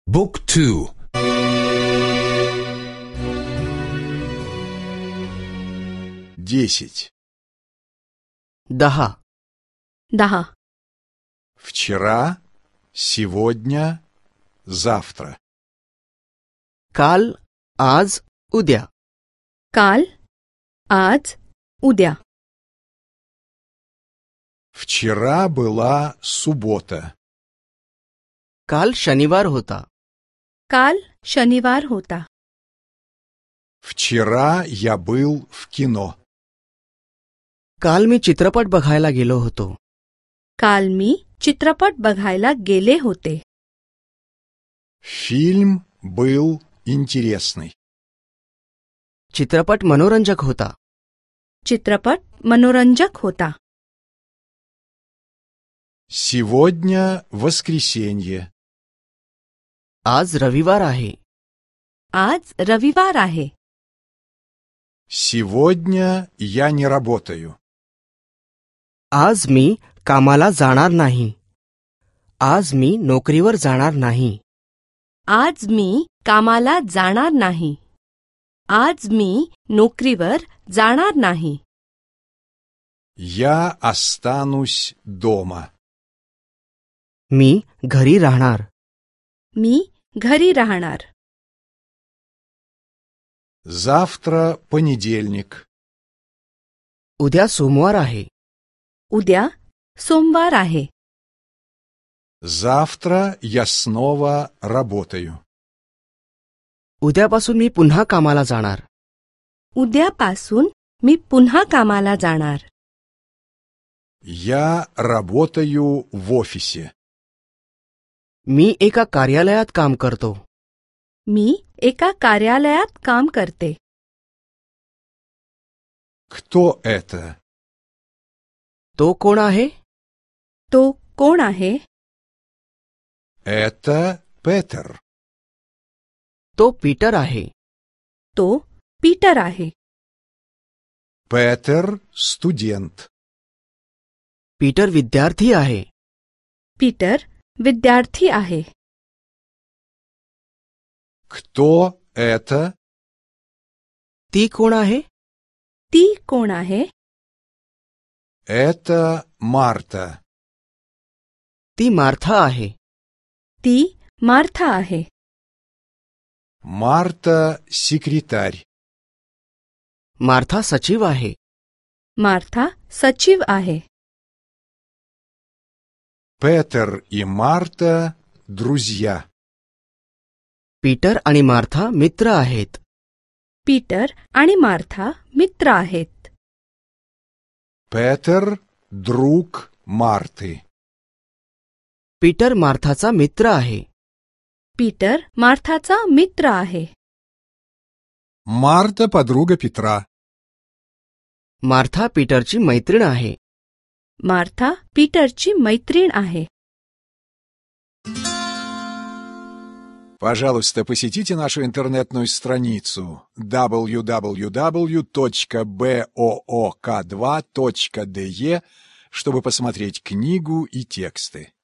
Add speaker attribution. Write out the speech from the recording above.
Speaker 1: บุ๊กทู10
Speaker 2: 10
Speaker 1: Вчера, сегодня, завтра.
Speaker 3: काल, आज, उद्या.
Speaker 2: काल आज उद्या
Speaker 1: Вчера была суббота.
Speaker 3: काल शनिवार होता.
Speaker 2: काल शनिवार होता
Speaker 1: Вчера я был в кино.
Speaker 3: काल मी चित्रपट बघायला गेलो होतो.
Speaker 2: काल मी चित्रपट बघायला गेले होते
Speaker 1: Фильм был интересный.
Speaker 3: चित्रपट मनोरंजक होता.
Speaker 2: चित्रपट मनोरंजक होता
Speaker 1: Сегодня воскресенье.
Speaker 3: आज रविवार आहे.
Speaker 2: आज रविवार आहे
Speaker 1: Сегодня я не работаю.
Speaker 3: आज मी कामाला जाणार नाही. आज मी नोकरीवर जाणार नाही.
Speaker 2: आज मी कामाला जाणार नाही आज मी नोकरीवर जाणार नाही
Speaker 1: Я останусь дома.
Speaker 3: मी घरी राहणार.
Speaker 2: मी घरी राहणार
Speaker 1: Завтра понедельник.
Speaker 3: उद्या सोमवार आहे.
Speaker 2: उद्या सोमवार आहे
Speaker 1: Завтра я снова работаю.
Speaker 3: उद्यापासून मी पुन्हा कामाला जाणार.
Speaker 2: उद्यापासून मी पुन्हा कामाला जाणार
Speaker 1: Я работаю в офисе.
Speaker 3: मी एका कार्यालयात काम करतो.
Speaker 2: मी एका कार्यालयात काम करते
Speaker 1: Кто это?
Speaker 3: तो कोण आहे?
Speaker 2: तो कोण आहे
Speaker 1: Это Петер.
Speaker 3: तो पीटर आहे.
Speaker 2: तो पीटर आहे
Speaker 1: Петер – студент.
Speaker 3: पीटर विद्यार्थी आहे.
Speaker 2: पीटर विद्यार्थी आहे
Speaker 1: Кто это?
Speaker 3: ती कोण आहे?
Speaker 2: ती कोण आहे
Speaker 1: Это Марта.
Speaker 3: ती मार्था आहे.
Speaker 2: ती मार्था आहे
Speaker 1: Марта – секретарь.
Speaker 3: मार्था सचिव आहे.
Speaker 2: मार्था सचिव आहे
Speaker 1: Петер и Марта – друзья.
Speaker 3: पीटर आणि मार्था मित्र आहेत.
Speaker 2: पीटर आणि मार्था मित्र आहेत
Speaker 1: Петер – друг Марты.
Speaker 3: पीटर मार्थाचा मित्र आहे.
Speaker 2: पीटर मार्थाचा मित्र आहे
Speaker 1: Марта – подруга Петра.
Speaker 3: मार्था पीटरची मैत्रीण आहे.
Speaker 2: मार्था पीटरची मैत्रीण आहे
Speaker 1: Пожалуйста, посетите нашу интернетную страницу www.book2.de, чтобы посмотреть книгу и тексты.